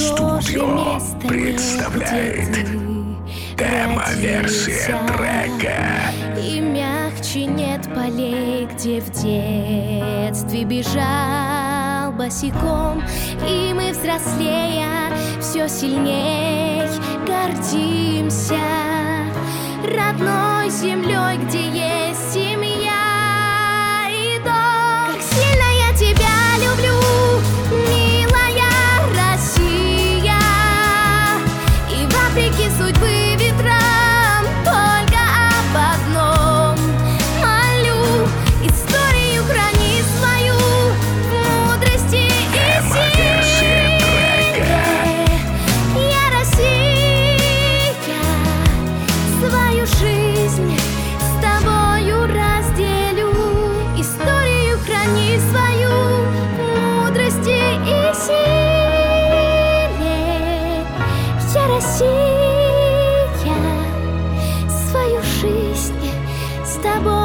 Студио представляет демо-версия трека. И мягче нет полей, где в детстве бежал босиком. И мы, взрослея, все сильней гордимся родной землей, где есть семья и дом. Как сильно я тебя люблю, милая Россия, и вопреки судьбы ветрам только об одном молю: историю храни свою в мудрости и силе. Я Россия, свою жизнь с тобою разделю. Историю храни свою в мудрости и силе. Я Россия, свою жизнь с тобой